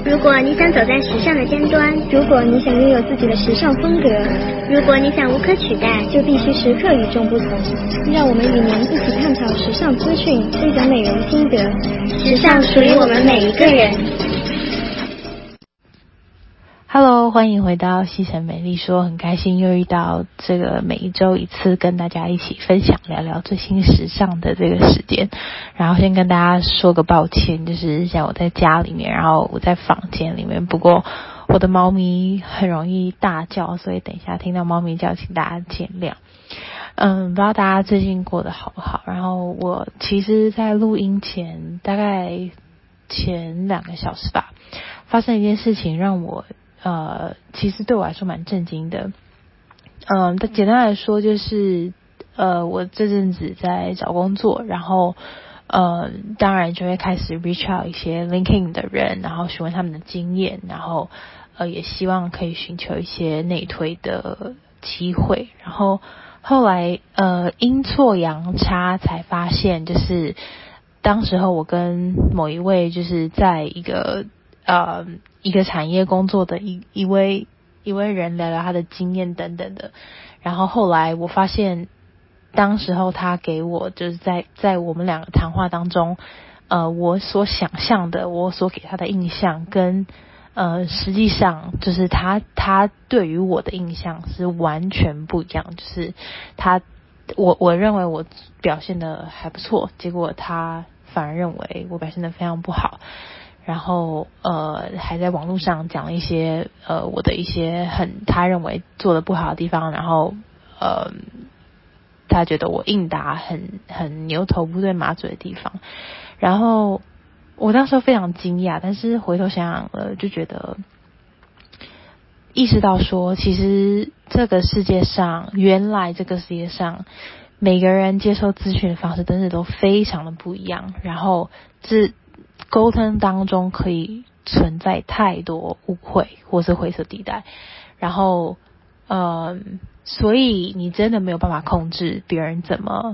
如果你想走在时尚的尖端，如果你想拥有自己的时尚风格，如果你想无可取代，就必须时刻与众不同。让我们与您一起探讨时尚资讯，分享美容心得。时尚属于我们每一个人。 Hello， 欢迎回到西城美丽说，很开心又遇到这个每一周一次跟大家一起分享聊聊最新时尚的这个时间。然后先跟大家说个抱歉，就是像我在家里面，然后我在房间里面，不过我的猫咪很容易大叫，所以等一下听到猫咪叫，请大家见谅。不知道大家最近过得好不好？然后我其实在录音前大概前2个小时吧，发生一件事情让我其实对我来说蛮震惊的。简单来说就是我这阵子在找工作，然后当然就会开始 reach out 一些 LinkedIn 的人，然后询问他们的经验，然后也希望可以寻求一些内推的机会。然后后来阴错阳差才发现，就是当时候我跟某一位就是在一个产业工作的一位人聊聊他的经验等等的，然后后来我发现，当时候他给我就是在我们两个谈话当中，我所想象的，我所给他的印象跟实际上就是他对于我的印象是完全不一样，就是我认为我表现得还不错，结果他反而认为我表现得非常不好。然后还在网络上讲了一些我的一些他认为做得不好的地方，然后他觉得我应答很牛头不对马嘴的地方，然后我当时非常惊讶，但是回头想想就觉得意识到说，其实原来这个世界上每个人接受资讯的方式真的都非常的不一样，然后沟通当中可以存在太多误会或是灰色地带，然后所以你真的没有办法控制别人怎么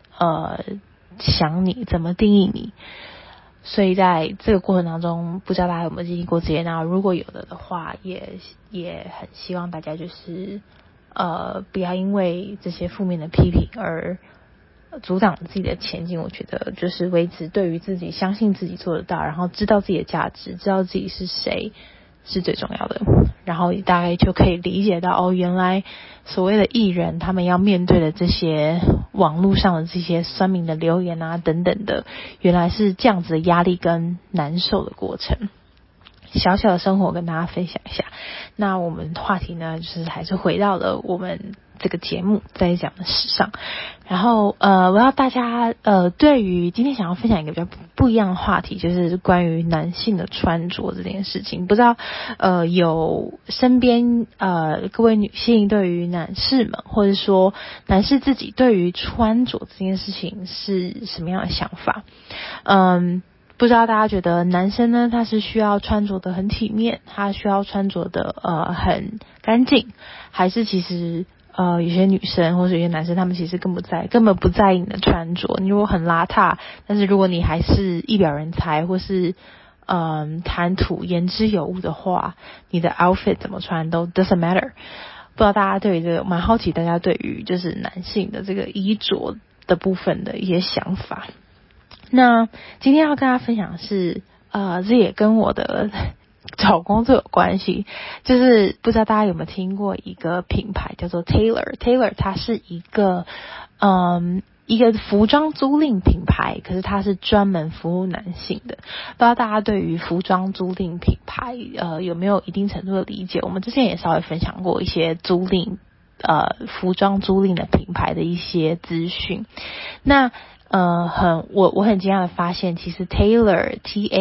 想你，怎么定义你。所以在这个过程当中，不知道大家有没有经历过这些，然后如果有的话，也很希望大家就是不要因为这些负面的批评而阻挡自己的前进。我觉得就是维持对于自己相信自己做得到，然后知道自己的价值，知道自己是谁是最重要的。然后大概就可以理解到原来所谓的艺人他们要面对的这些网络上的这些酸民的留言啊等等的，原来是这样子的压力跟难受的过程。小小的生活跟大家分享一下。那我们话题呢，就是还是回到了我们这个节目在讲的时尚。然后我要大家对于今天想要分享一个比较不一样的话题，就是关于男性的穿着这件事情。不知道有身边各位女性对于男士们，或者说男士自己对于穿着这件事情是什么样的想法？不知道大家觉得男生呢，他是需要穿着的很体面，他需要穿着的很干净，还是其实有些女生或者有些男生他们其实根本不在意你的穿着。你如果很邋遢，但是如果你还是一表人才或是谈吐言之有物的话，你的 outfit 怎么穿都 doesn't matter。不知道大家对于这个蛮好奇，大家对于就是男性的这个衣着的部分的一些想法。那今天要跟大家分享的是这也跟我的找工作有关系，就是不知道大家有没有听过一个品牌叫做 Taylor， 它是一个服装租赁品牌，可是它是专门服务男性的。不知道大家对于服装租赁品牌有没有一定程度的理解？我们之前也稍微分享过一些服装租赁的品牌的一些资讯。那我很惊讶的发现，其实 Taylor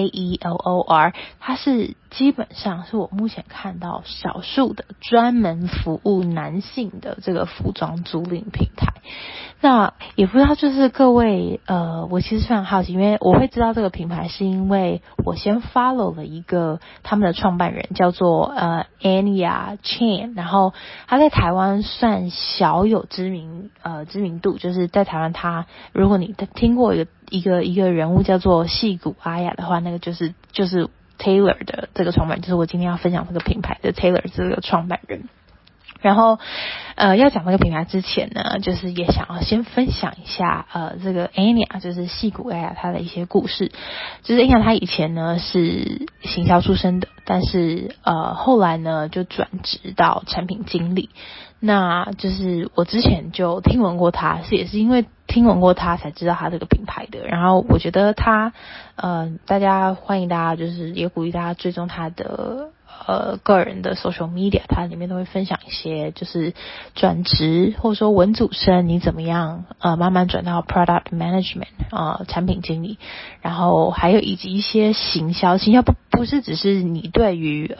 Taelor 它是基本上是我目前看到少数的专门服务男性的这个服装租赁平台。那也不知道就是各位我其实非常好奇，因为我会知道这个品牌是因为我先 follow 了一个他们的创办人叫做Anya Chan， 然后他在台湾算小有知名度，就是在台湾如果你听过一个人物叫做戏骨阿雅的话，那个就是 Taylor 的这个创办人，就是我今天要分享这个品牌的 Taylor 这个创办人。然后要讲这个品牌之前呢，就是也想要先分享一下这个 Anya 就是矽谷 Anya 她的一些故事。就是 Anya 她以前呢是行销出身的，但是后来呢就转职到产品经理。那就是我之前就听闻过她，也是因为听闻过她才知道她这个品牌的。然后我觉得她大家欢迎大家，就是也鼓励大家追踪她的个人的 social media， 它里面都会分享一些就是转职或者说文组生你怎么样慢慢转到 product management 产品经理，然后还有以及一些行销不是只是你对于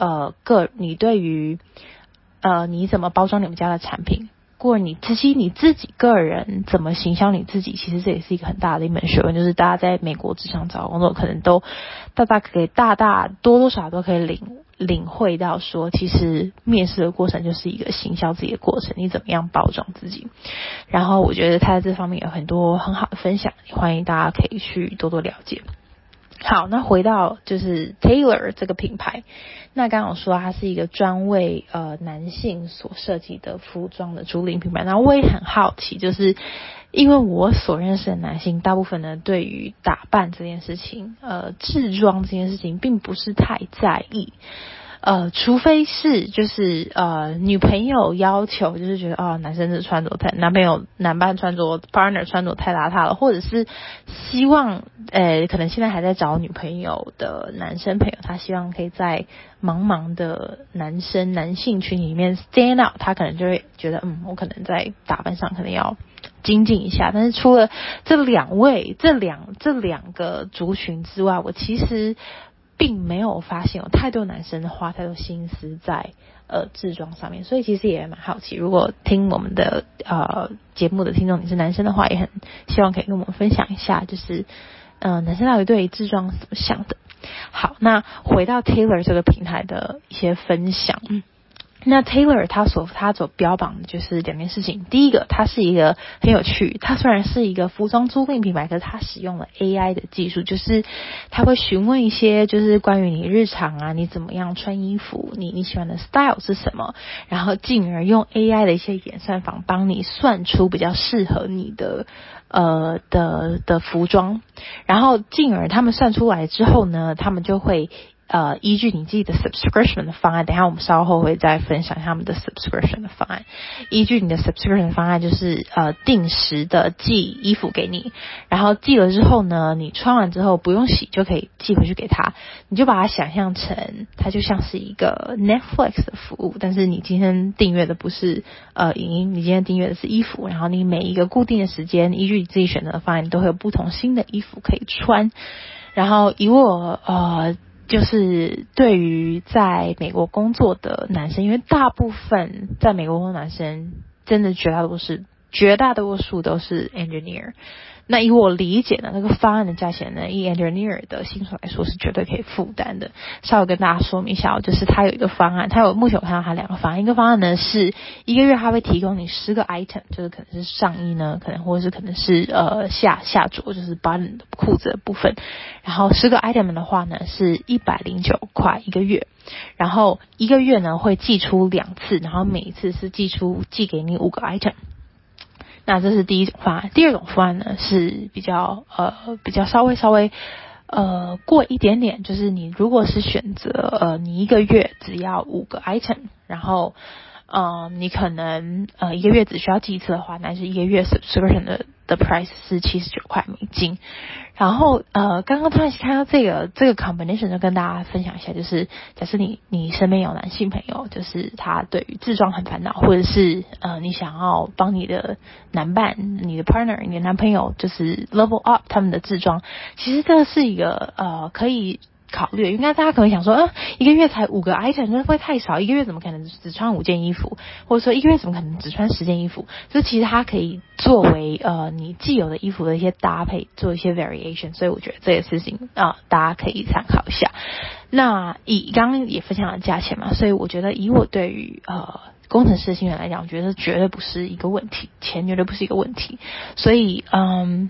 你怎么包装你们家的产品，过你自己个人怎么行销你自己，其实这也是一个很大的一门学问。就是大家在美国职场找工作，可能都多多少少都可以领会到说，其实面试的过程就是一个行销自己的过程，你怎么样包装自己。然后我觉得他在这方面有很多很好的分享，欢迎大家可以去多多了解。好，那回到就是 Taylor 这个品牌，那刚刚我说它是一个专为男性所设计的服装的主领品牌。然后我也很好奇，就是因为我所认识的男性大部分呢对于打扮这件事情制装这件事情并不是太在意。除非是就是女朋友要求，就是觉得男生穿着男伴穿着 partner 穿着太邋遢了，或者是希望可能现在还在找女朋友的男生朋友，他希望可以在茫茫的男性群里面 stand out， 他可能就会觉得我可能在打扮上可能要精进一下。但是除了这两个族群之外，我其实并没有发现有太多男生花太多心思在制装上面。所以其实也蛮好奇，如果听我们的节目的听众你是男生的话，也很希望可以跟我们分享一下，就是男生到底对于制装是怎么想的。好，那回到 Taylor 这个平台的一些分享。那 Taylor 他所标榜的就是两件事情。第一个，它是一个很有趣，它虽然是一个服装租赁品牌，可是它使用了 AI 的技术，就是它会询问一些就是关于你日常啊，你怎么样穿衣服，你喜欢的 style 是什么，然后进而用 AI 的一些演算法帮你算出比较适合你的服装，然后进而他们算出来之后呢，他们就会依据你自己的 subscription 的方案，等一下我们稍后会再分享他们的 subscription 的方案。依据你的 subscription 的方案，就是定时的寄衣服给你，然后寄了之后呢，你穿完之后不用洗就可以寄回去给他。你就把它想象成它就像是一个 Netflix 的服务，但是你今天订阅的不是影音，你今天订阅的是衣服，然后你每一个固定的时间，依据你自己选择的方案，你都会有不同新的衣服可以穿。然后以我就是对于在美国工作的男生，因为大部分在美国工作的男生真的绝大多数都是 engineer。那以我理解的那个方案的价钱呢，以 engineer 的薪水来说是绝对可以负担的。稍微跟大家说明一下，就是他有一个方案，目前我看到他两个方案。一个方案呢是一个月他会提供你10个 item， 就是可能是上衣呢，或者是下着就是 button 的裤子的部分，然后10个 item 的话呢是109块一个月，然后一个月呢会寄出2次，然后每一次是寄给你5个 item。那这是第一种方案。第二种方案呢是比较稍微过一点点，就是你如果是选择你一个月只要5个 item， 然后你可能一个月只需要寄一次的话，那是一个月 subscription 的 price 是$79块。然后刚刚突然看到这个 combination， 就跟大家分享一下，就是假设你身边有男性朋友，就是他对于制装很烦恼，或者是你想要帮你的男伴、你的 partner、你的男朋友就是 level up 他们的制装，其实这是一个可以考虑。应该大家可能想说一个月才5个 item， 那会太少，一个月怎么可能只穿5件衣服，或者说一个月怎么可能只穿10件衣服。这其实它可以作为你既有的衣服的一些搭配，做一些 variation， 所以我觉得这个事情大家可以参考一下。那以刚刚也分享了价钱嘛，所以我觉得以我对于工程师的薪水来讲，我觉得绝对不是一个问题，钱绝对不是一个问题。所以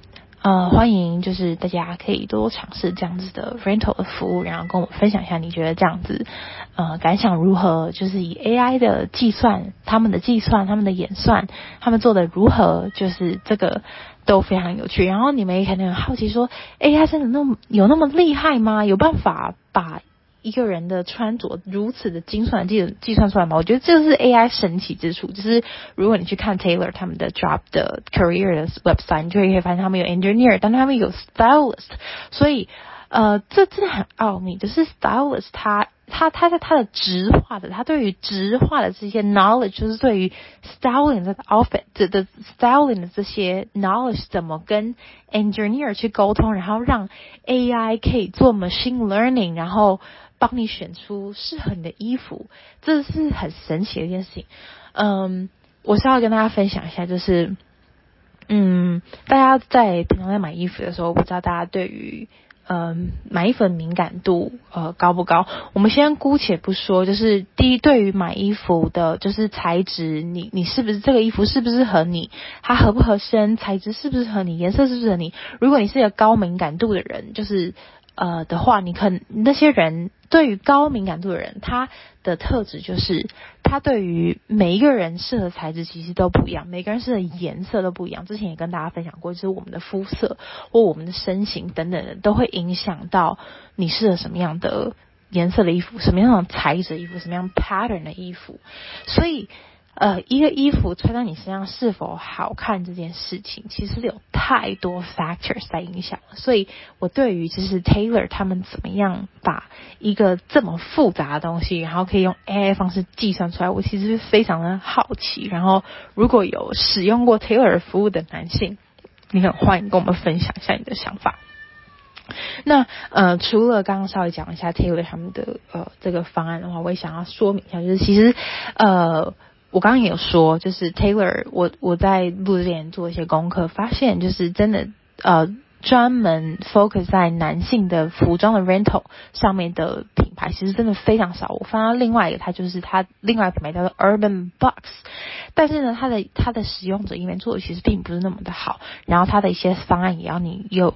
欢迎就是大家可以多多尝试这样子的 rental 的服务，然后跟我分享一下你觉得这样子感想如何，就是以 AI 的计算，他们的演算，他们做的如何，就是这个都非常有趣。然后你们也可能很好奇说 AI 真的有那么厉害吗？有办法把一个人的穿着如此的精算计算出来吗？我觉得这是 AI 神奇之处，就是如果你去看 Taylor 他们的 job 的 career 的 website， 你就可以发现他们有 engineer， 但他们有 stylist， 所以这真的很奥秘，就是 stylist 他在他的直化的，他对于直化的这些 knowledge， 就是对于 styling 的 outfit 的 styling 的这些 knowledge 怎么跟 engineer 去沟通，然后让 AI 可以做 machine learning， 然后帮你选出适合你的衣服，这是很神奇的一件事情。我是要跟大家分享一下，就是大家平常在买衣服的时候，不知道大家对于买衣服的敏感度高不高？我们先姑且不说，就是第一，对于买衣服的就是材质，你是不是这个衣服适不适合你，它合不合身，材质适不适合你，颜色适不适合你。如果你是一个高敏感度的人，就是的话，那些人对于高敏感度的人，他的特质就是他对于每一个人适合材质其实都不一样，每个人适合颜色都不一样。之前也跟大家分享过，就是我们的肤色或我们的身形等等的都会影响到你适合什么样的颜色的衣服，什么样的材质的衣服，什么样 pattern 的衣服。所以一个衣服穿在你身上是否好看这件事情，其实有太多 factors 在影响了。所以我对于就是 Taylor 他们怎么样把一个这么复杂的东西，然后可以用 AI 方式计算出来，我其实是非常的好奇。然后如果有使用过 Taylor 服务的男性，你很欢迎跟我们分享一下你的想法。那除了刚刚稍微讲一下 Taylor 他们的这个方案的话，我也想要说明一下，就是其实我刚刚也有说，就是 Taylor， 我在录之前做一些功课，发现就是真的专门 focus 在男性的服装的 rental 上面的品牌，其实真的非常少。我翻到另外一个，它另外一个品牌叫做 Urban Box， 但是呢，它的使用者页面做的其实并不是那么的好，然后它的一些方案也要你要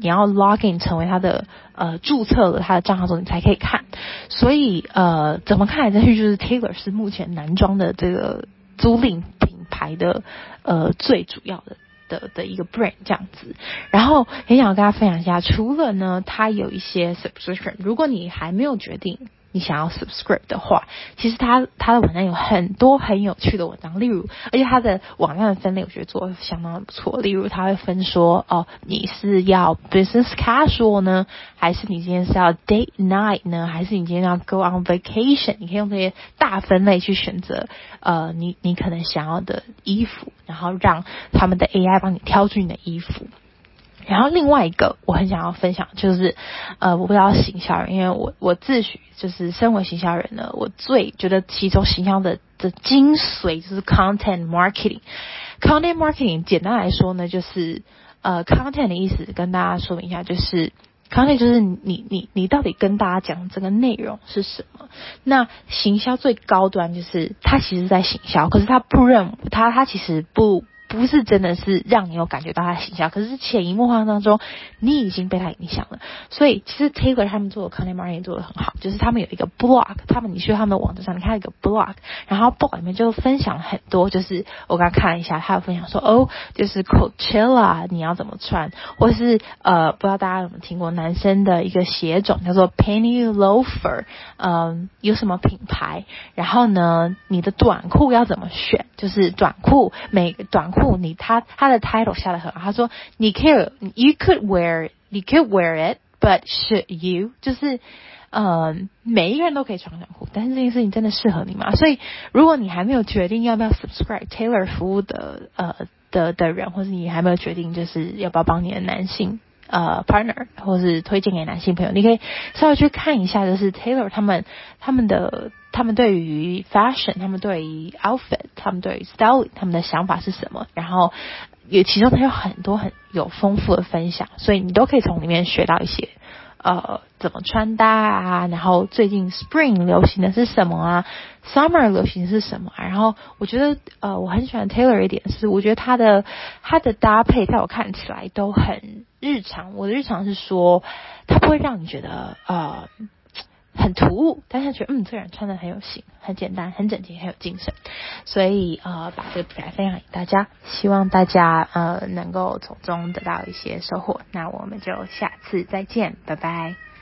login 成为它的注册了它的账号之后你才可以看。所以怎么看来真去，就是 Taylor 是目前男装的这个租赁品牌的最主要的一个 brand 这样子。然后很想跟大家分享一下，除了呢它有一些 subscription， 如果你还没有决定你想要 subscribe 的话，其实它的网站有很多很有趣的文章，例如而且它的网站的分类我觉得做得相当的不错，例如它会分说你是要 business casual 呢，还是你今天是要 date night 呢，还是你今天要 go on vacation， 你可以用这些大分类去选择你可能想要的衣服，然后让他们的 AI 帮你挑出你的衣服。然后另外一个我很想要分享就是我不知道行销人，因为我自诩就是身为行销人呢，我最觉得其中行销的精髓就是 content marketing。content marketing 简单来说呢，就是content 的意思跟大家说明一下，就是 content 就是你到底跟大家讲这个内容是什么。那行销最高端就是它其实在行销，可是它其实不是真的是让你有感觉到它的形象，可是潜移默化当中你已经被它影响了。所以其实 Taylor 他们做的 content marketing 做得很好，就是他们有一个 blog， 你去他们的网站上你看一个 blog， 然后 blog 里面就分享很多，就是我刚刚看了一下，他有分享说就是 Coachella 你要怎么穿，或是不知道大家有没有听过男生的一个鞋种叫做 Penny Loafer， 有什么品牌，然后呢你的短裤要怎么选，就是每个短裤他的 title 下得很好，他说you could wear it but should you， 就是每一个人都可以穿短裤，但是这件事情真的适合你吗？所以如果你还没有决定要不要 subscribe Taylor 服务的人，或是你还没有决定就是要不要帮你的男性partner 或是推荐给男性朋友，你可以稍微去看一下，就是 Taylor 他们对于 fashion， 他们对于 outfit， 他们对于 styling 他们的想法是什么，然后其中它有很多很有丰富的分享，所以你都可以从里面学到一些怎么穿搭啊，然后最近 Spring 流行的是什么啊， Summer 流行的是什么啊，然后我觉得我很喜欢 Taylor 一点是，我觉得他的搭配在我看起来都很日常。我的日常是说，他不会让你觉得很突兀，但是觉得这个人穿得很有型，很简单，很整洁，很有精神。所以把这个品牌分享给大家，希望大家能够从中得到一些收获。那我们就下次再见，拜拜。